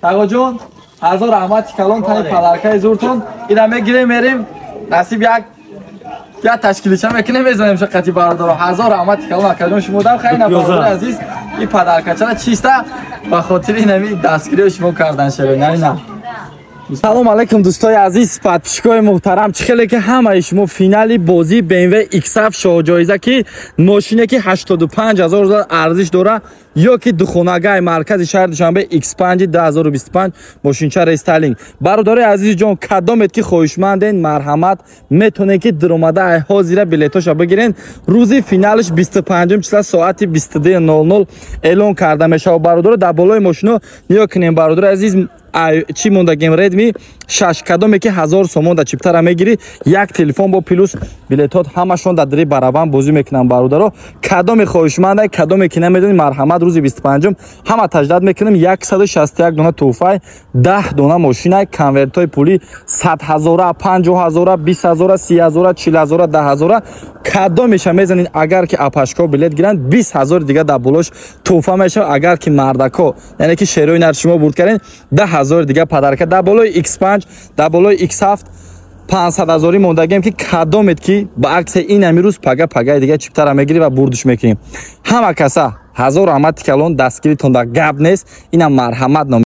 Таго ҷон, ҳазор раҳмати калон тани падаркаи зуртун. Ина мегирем мерим. Насиб як ташкилиша мекунем мезанем шақати бародаро. ҳазор раҳмати калон акаҷон шумо дам хайна бародари азиз. И падаркачара чиста ба хотири нами дастгирии шумо кардан шавед. Найна. Салом алейкум дӯстои азиз, подписчикои муҳтарам. Чӣ хеле ки ҳамаи шумо финали бозии BMW X7 шоҳҷоиза ки мошине ки 85000 доллар арзиш дора ё ки духонагаи маркази шаҳри Душанбе X5 2025 мошинча рестайлинг. Бародари азизи ҷон, кадомед ки хоҳишманден марҳамат метонед ки диромада ҳозира билетоша бигирен. Рӯзи финалиш 25 числа соати 22:00 эълон карда мешавад. Бародаро дар болои мошино нигоҳ кунем. Бародари азиз, чӣ мондагем Redmi 6 кадоме ки 1000 сомон да чиптара мегири, як телефон бо плюс билетот ҳамашон дар дри барабан бозӣ мекунам. Бародаро кадоме хоҳишманда, кадоме ки намедонӣ марҳамат рӯзи 25 ҳама таҷдид мекунем. 161 дона тӯҳфа, 10 дона мошина, конвертҳои пулӣ 100,000, 50,000, 20,000, 30,000, 40,000, 10,000 кадомеша мезанед. Агар ки апашко билет гиранд 20,000 дига дар болош тӯҳфа мешавад. Агар ки мардако яъне ки шерои нар шумо бурд карден 10,000 дига падарка. Дар болои X5, дар болои X7 500,000 мондагем ки кадомед ки ба акси ин амирӯз пага дига чиптара мегири ва бурдиш мекунем. Ҳама каса ҳазор раҳмати калон, дастгиритон дар гап нест. Ина марҳамат